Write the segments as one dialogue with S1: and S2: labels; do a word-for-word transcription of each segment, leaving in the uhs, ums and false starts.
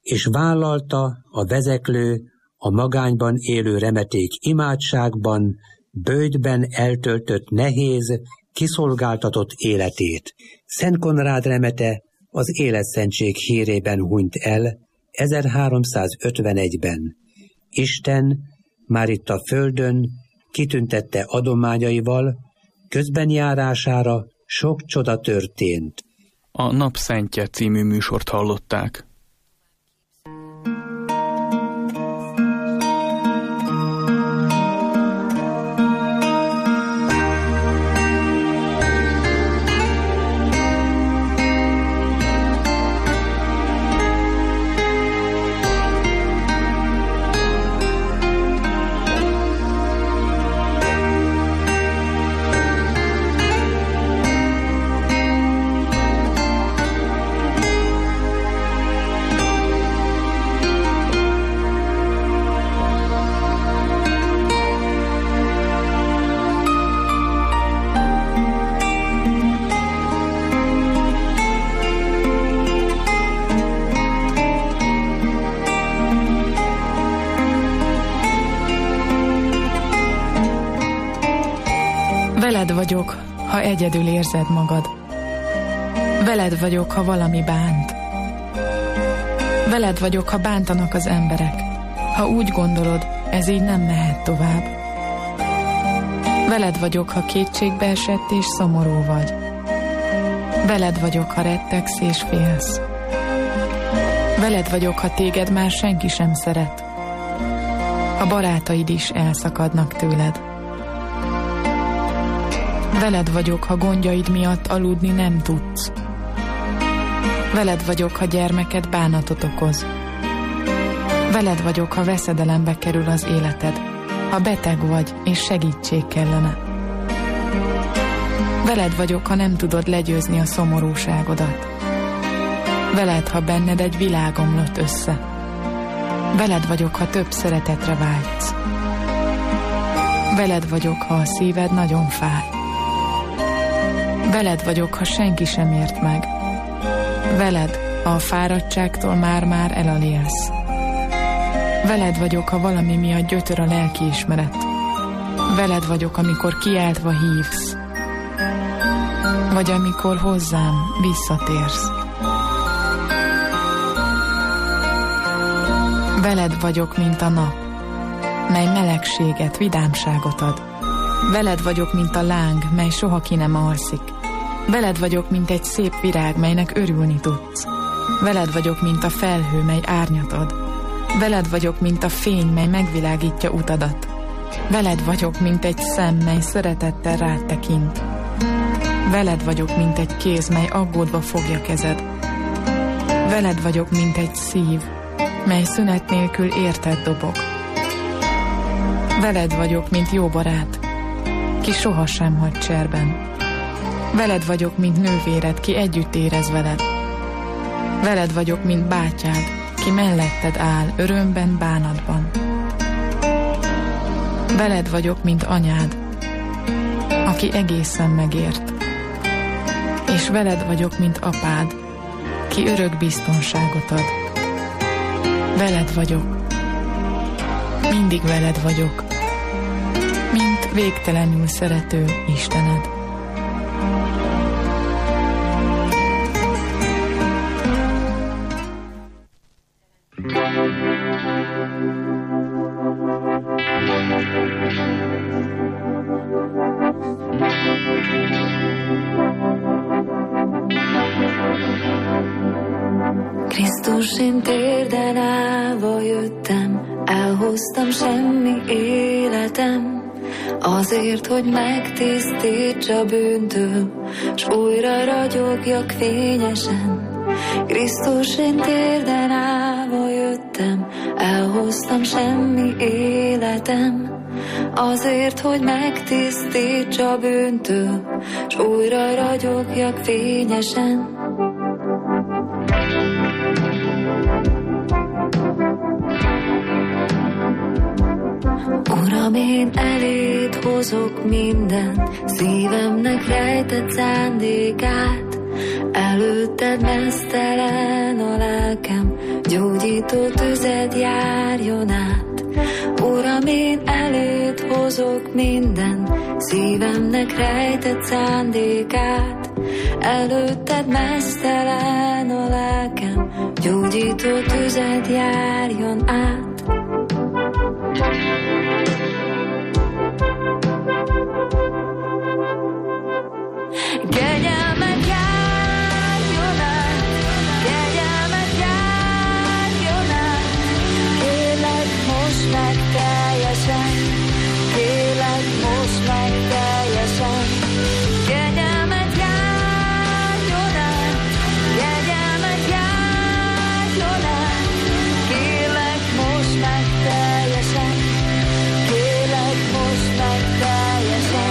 S1: és vállalta a vezeklő, a magányban élő remeték imádságban, böjtben eltöltött nehéz, kiszolgáltatott életét. Szent Konrád remete az életszentség hírében hunyt el ezerháromszázötvenegyben. Isten már itt a földön kitüntette adományaival, közben járására sok csoda történt.
S2: A Napszentje című műsort hallották.
S3: Veled vagyok, ha egyedül érzed magad. Veled vagyok, ha valami bánt. Veled vagyok, ha bántanak az emberek. Ha úgy gondolod, ez így nem mehet tovább. Veled vagyok, ha kétségbe esett és szomorú vagy. Veled vagyok, ha rettegsz és félsz. Veled vagyok, ha téged már senki sem szeret. A barátaid is elszakadnak tőled. Veled vagyok, ha gondjaid miatt aludni nem tudsz. Veled vagyok, ha gyermeked bánatot okoz. Veled vagyok, ha veszedelembe kerül az életed, ha beteg vagy és segítség kellene. Veled vagyok, ha nem tudod legyőzni a szomorúságodat. Veled, ha benned egy világ omlott össze. Veled vagyok, ha több szeretetre vágysz. Veled vagyok, ha a szíved nagyon fáj. Veled vagyok, ha senki sem ért meg. Veled, ha a fáradtságtól már-már elalélsz. Veled vagyok, ha valami miatt gyötör a lelkiismeret. Veled vagyok, amikor kiáltva hívsz. Vagy amikor hozzám visszatérsz. Veled vagyok, mint a nap, mely melegséget, vidámságot ad. Veled vagyok, mint a láng, mely soha ki nem alszik. Veled vagyok, mint egy szép virág, melynek örülni tudsz. Veled vagyok, mint a felhő, mely árnyat ad. Veled vagyok, mint a fény, mely megvilágítja utadat. Veled vagyok, mint egy szem, mely szeretettel rád tekint. Veled vagyok, mint egy kéz, mely aggódva fogja kezed. Veled vagyok, mint egy szív, mely szünet nélkül érted dobog. Veled vagyok, mint jó barát, ki sohasem hagy cserben. Veled vagyok, mint nővéred, ki együtt érez veled. Veled vagyok, mint bátyád, ki melletted áll, örömben, bánatban. Veled vagyok, mint anyád, aki egészen megért. És veled vagyok, mint apád, ki örök biztonságot ad. Veled vagyok, mindig veled vagyok, mint végtelenül szerető Istened.
S4: Krisztus, én térden állva jöttem, elhoztam semmi életem, azért, hogy megtisztítsa bűntől, s újra ragyogjak fényesen. Krisztus, én térden állva jöttem, elhoztam semmi életem, azért, hogy megtisztítsa bűntől, s újra ragyogjak fényesen. Uram, én eléd hozok minden szívemnek rejtett szándékát. Előtted meztelen a lelkem, gyógyító tüzed járjon át. Uram, én eléd hozok minden szívemnek rejtett szándékát. Előtted meztelen a lelkem, gyógyító tüzed járjon át. Kegyelmet járjon át, kegyelmet járjon át. Kérlek, most meg teljesen, kérlek, most meg teljesen. Kegyelmet járjon át, kegyelmet járjon át. Kérlek, most meg teljesen, kérlek, most meg teljesen.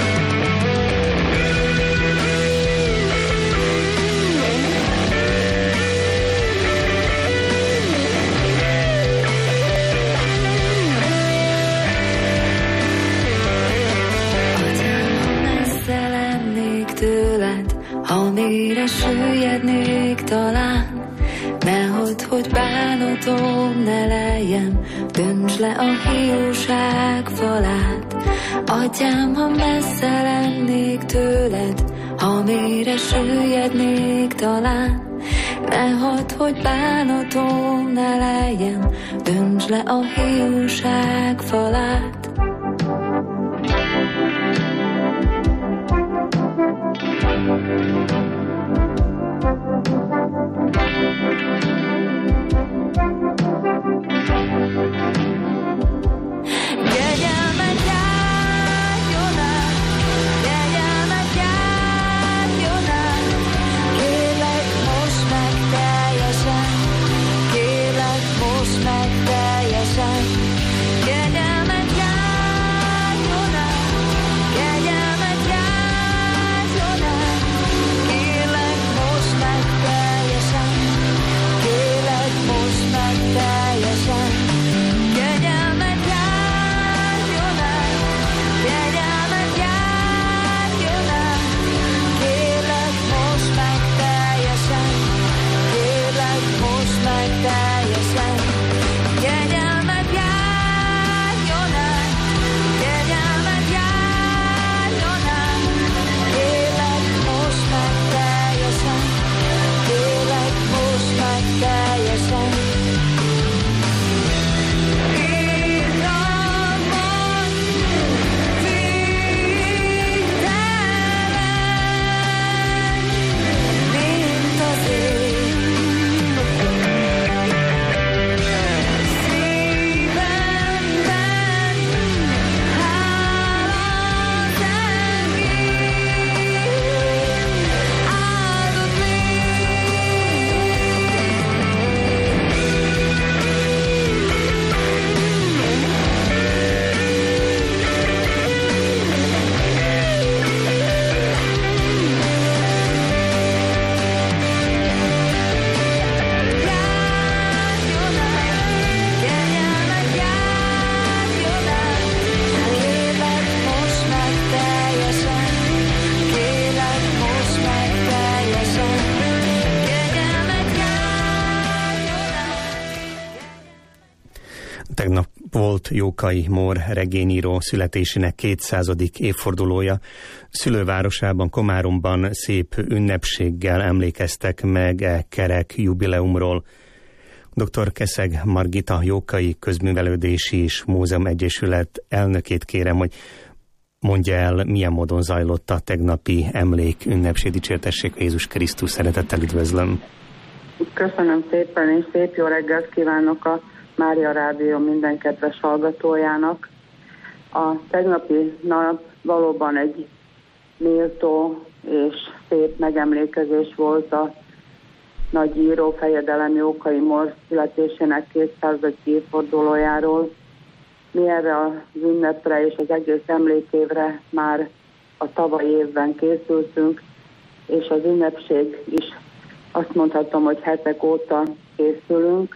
S4: Ha mélyre süllyednék talán, ne hagyd, hogy bánatom ne lejjem, döntsd le a hiúság falát. Atyám, ha messze lennék tőled, ha mélyre süllyednék talán, ne hagyd, hogy bánatom ne lejjem, döntsd le a hiúság falát.
S5: Tegnap volt Jókai Mór regényíró születésének kétszázadik évfordulója. Szülővárosában, Komáromban szép ünnepséggel emlékeztek meg e kerek jubileumról. doktor Keszeg Margita, Jókai Közművelődési és Múzeum Egyesület elnökét kérem, hogy mondja el, milyen módon zajlott a tegnapi emlék ünnepség. Dicsértessék Jézus Krisztus, szeretettel üdvözlöm.
S6: Köszönöm szépen, és szép jó reggelt kívánok a Mária Rádió minden kedves hallgatójának. A tegnapi nap valóban egy méltó és szép megemlékezés volt a nagy író, fejedelem Jókai Mór születésének kétszázadik évfordulójáról. Mi erre az ünnepre és az egész emlékévre már a tavalyi évben készültünk, és az ünnepség is azt mondhatom, hogy hetek óta készülünk.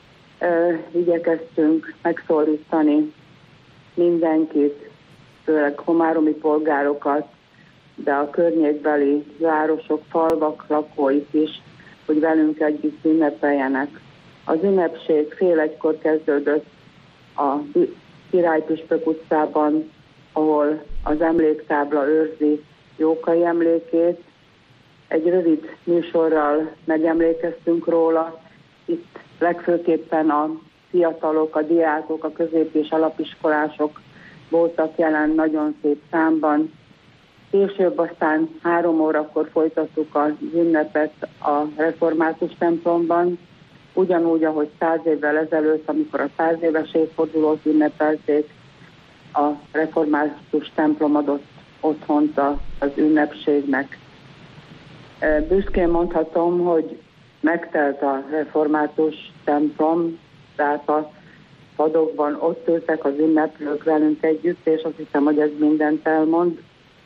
S6: Igyekeztünk megszólítani mindenkit, főleg komáromi polgárokat, de a környékbeli városok, falvak lakóit is, hogy velünk együtt ünnepeljenek Az ünnepség fél egykor kezdődött a Királypüspök utcában, ahol az emléktábla őrzi Jókai emlékét. Egy rövid műsorral megemlékeztünk róla. Itt legfőképpen a fiatalok, a diákok, a közép- és alapiskolások voltak jelen nagyon szép számban. Később aztán három órakor folytattuk az ünnepet a református templomban, ugyanúgy, ahogy száz évvel ezelőtt, amikor a száz éves évfordulót ünnepelték, a református templom adott otthont az ünnepségnek. Büszkén mondhatom, hogy megtelt a református templom, tehát a padokban ott ültek az ünneplők velünk együtt, és azt hiszem, hogy ez mindent elmond,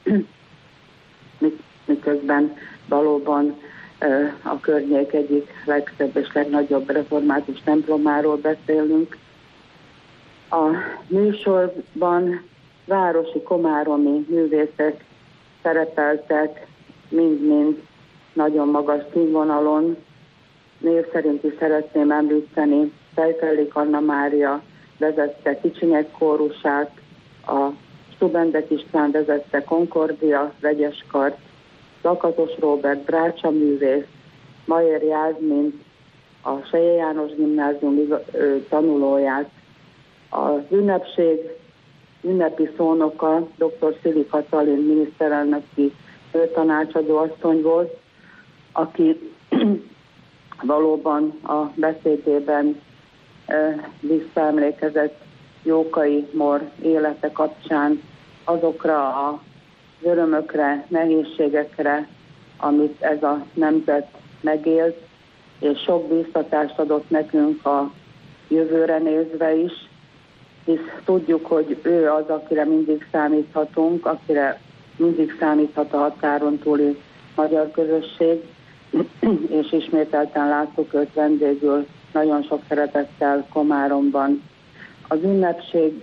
S6: miközben valóban a környék egyik legszebb és legnagyobb református templomáról beszélünk. A műsorban városi, komáromi művészek szerepeltek, mind-mind nagyon magas színvonalon. Név szerint is szeretném említeni, Fejfelék Anna Mária vezette Kicsinyek kórusát, a Stubendek István vezette Concordia vegyeskart, Lakatos Róbert brácsa művész, Mayer Jászmin a Seje János Gimnázium tanulóját. Az ünnepség ünnepi szónoka dr. Szili Katalin miniszterelnöki főtanácsadó asszony volt, aki valóban a beszédében visszaemlékezett Jókai Mór élete kapcsán azokra a örömökre, nehézségekre, amit ez a nemzet megélt, és sok bíztatást adott nekünk a jövőre nézve is, hisz tudjuk, hogy ő az, akire mindig számíthatunk, akire mindig számíthat a határon túli magyar közösség, és ismételten láttuk őt vendégül nagyon sok szeretettel Komáromban. Az ünnepség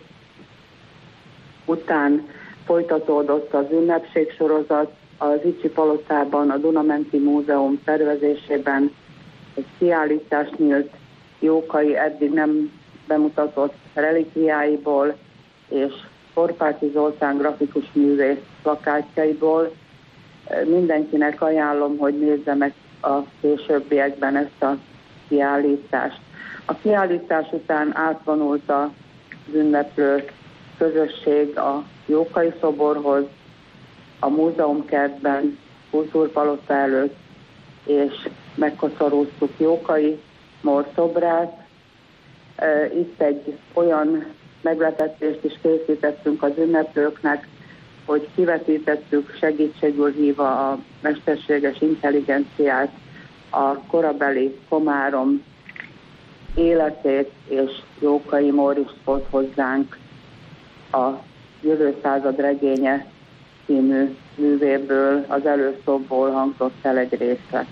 S6: után folytatódott az ünnepségsorozat, az Icsi Palotában, a Dunamenti Múzeum szervezésében egy kiállítás nyílt Jókai eddig nem bemutatott relikviáiból, és Korpáti Zoltán grafikus művész plakátjaiból. Mindenkinek ajánlom, hogy nézze meg a későbbiekben ezt a kiállítást. A kiállítás után átvonult az ünneplő közösség a Jókai szoborhoz, a múzeumkertben, Kultúrpalota előtt, és megkoszorúztuk Jókai Mór szobrát. Itt egy olyan meglepetést is készítettünk az ünneplőknek, hogy kivetítettük segítségül hívva a mesterséges intelligenciát, a korabeli Komárom életét, és Jókai Mór is volt hozzánk a Jövő század regénye című művéből, az előszobból hangzott el egy részlet.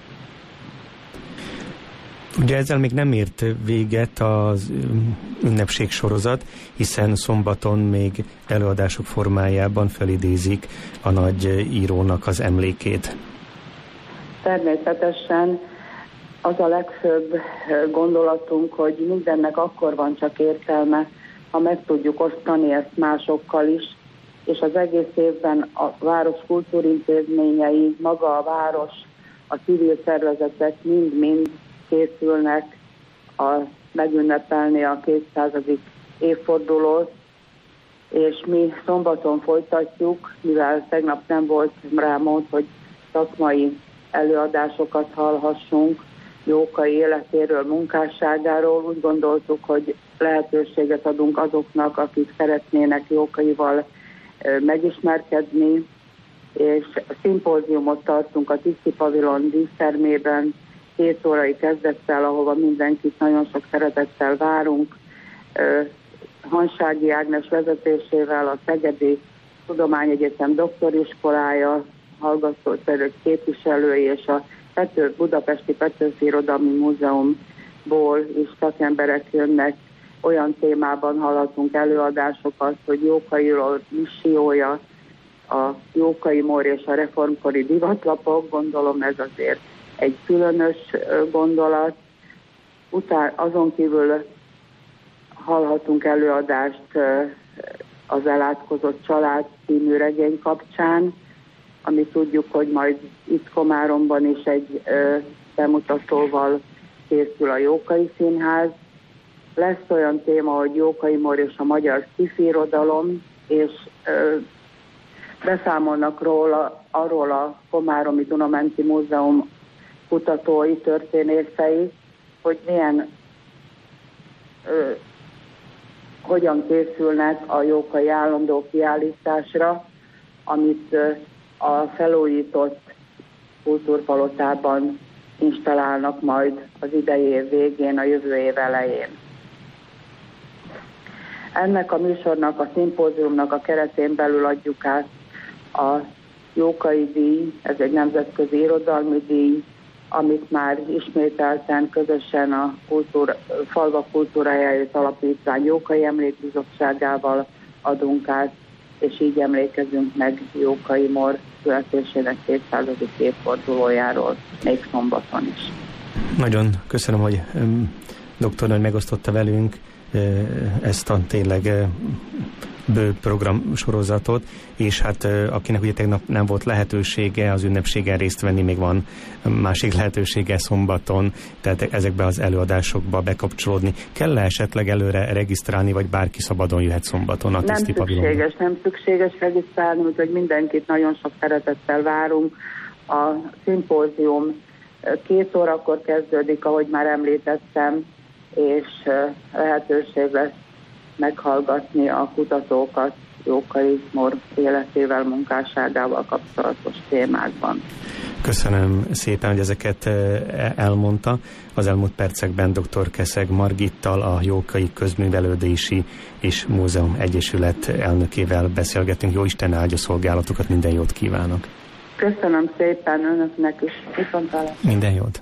S5: Ugye ezzel még nem ért véget az ünnepség sorozat, hiszen szombaton még előadások formájában felidézik a nagy írónak az emlékét.
S6: Természetesen az a legfőbb gondolatunk, hogy mindennek akkor van csak értelme, ha meg tudjuk osztani ezt másokkal is, és az egész évben a város kultúrintézményei, maga a város, a civil szervezetek mind-mind készülnek a, megünnepelni a kétszázadik évfordulót, és mi szombaton folytatjuk, mivel tegnap nem volt rá mód, hogy szakmai előadásokat hallhassunk Jókai életéről, munkásságáról. Úgy gondoltuk, hogy lehetőséget adunk azoknak, akik szeretnének Jókaival megismerkedni, és szimpóziumot tartunk a Tiszti Pavilon dísztermében, két órai kezdettel, ahova mindenkit nagyon sok szeretettel várunk. Hansági Ágnes vezetésével a Szegedi Tudományegyetem doktoriskolája, hallgatószerök képviselői és a Pető, Budapesti Petőfi Irodalmi Múzeumból is szakemberek jönnek. Olyan témában hallhatunk előadásokat, hogy Jókairól missziója, a Jókai Mór és a reformkori divatlapok, gondolom ez azért egy különös gondolat. Után, azon kívül hallhatunk előadást az Elátkozott család című regény kapcsán, ami tudjuk, hogy majd itt Komáromban is egy ö, bemutatóval készül a Jókai Színház. Lesz olyan téma, hogy Jókai Mór és a magyar sci-fi irodalom, és ö, beszámolnak róla, arról a Komáromi Duna-menti Múzeum kutatói, történészei, hogy milyen ö, hogyan készülnek a jókai állandó kiállításra, amit ö, a felújított kultúrpalotában installálnak majd az idei év végén, a jövő év elején. Ennek a műsornak, a szimpóziumnak a keretén belül adjuk át a Jókai díj, ez egy nemzetközi irodalmi díj, amit már ismételten közösen a kultúra, Falvak Kultúrájáért Alapítvány Jókai Emlékbizottságával adunk át, és így emlékezünk meg Jókai Mór születésének kétszázadik évfordulójáról, még szombaton is.
S5: Nagyon köszönöm, hogy doktornő megosztotta velünk ezt a tényleg bő programsorozatot, és hát akinek ugye tegnap nem volt lehetősége az ünnepségen részt venni, még van másik lehetősége szombaton, tehát ezekbe az előadásokba bekapcsolódni. Kell-e esetleg előre regisztrálni, vagy bárki szabadon jöhet szombaton a Tiszti Pavilonba?
S6: Nem szükséges, nem szükséges regisztrálni, úgyhogy mindenkit nagyon sok szeretettel várunk. A szimpózium két órakor kezdődik, ahogy már említettem, és lehetőség lesz meghallgatni a kutatókat Jókai Mór életével, munkásságával kapcsolatos témákban.
S5: Köszönöm szépen, hogy ezeket elmondta. Az elmúlt percekben dr. Keszeg Margittal, a Jókai Közművelődési és Múzeum Egyesület elnökével beszélgetünk. Jó Isten áldja szolgálatokat, minden jót kívánok!
S6: Köszönöm szépen önöknek is. Viszontlátásra.
S5: Minden jót!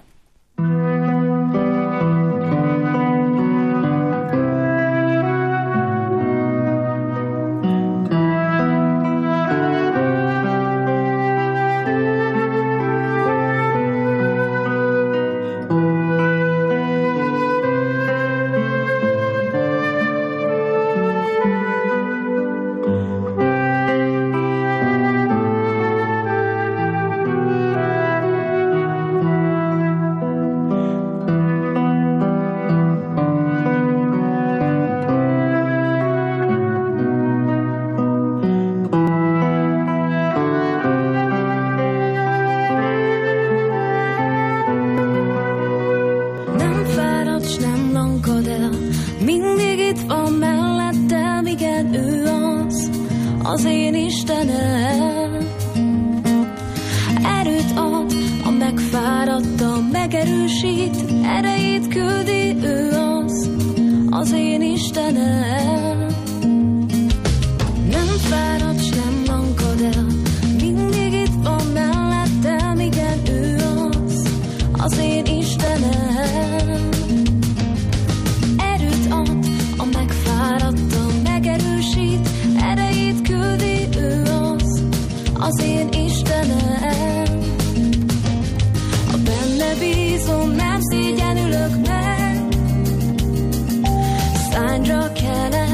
S4: Szánra kelek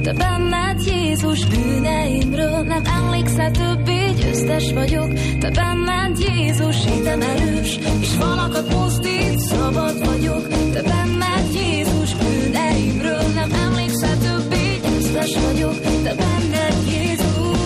S4: te benned Jézus, bűneimről nem emlékszel többé, győztes vagyok, te benned Jézus, hitem erős, és falakat mozdít, szabad vagyok, te benned Jézus, bűneimről nem emlékszel többé, győztes vagyok, te benned Jézus.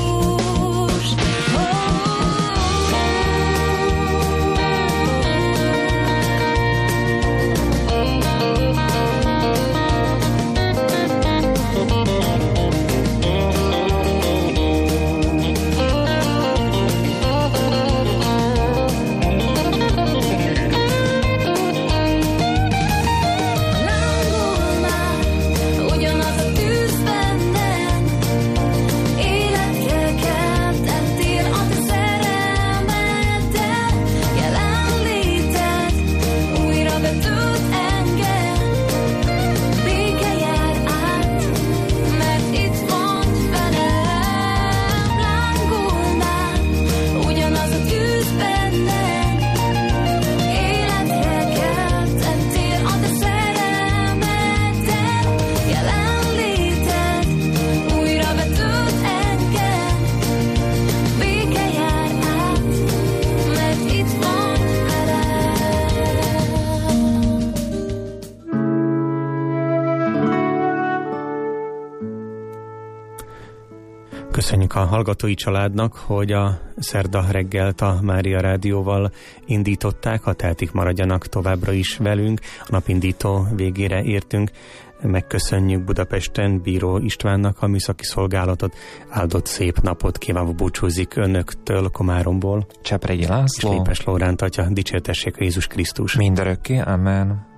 S5: Köszönjük a hallgatói családnak, hogy a szerda reggelt a Mária Rádióval indították, ha tehetik, maradjanak továbbra is velünk. A napindító végére értünk. Megköszönjük Budapesten Bíró Istvánnak a műszaki szolgálatot. Áldott szép napot kívánva búcsúzik önöktől Komáromból.
S7: Csepregi László
S5: és Lépes Lóránt atya. Dicsértessék Jézus Krisztus.
S7: Mindörökké, amen.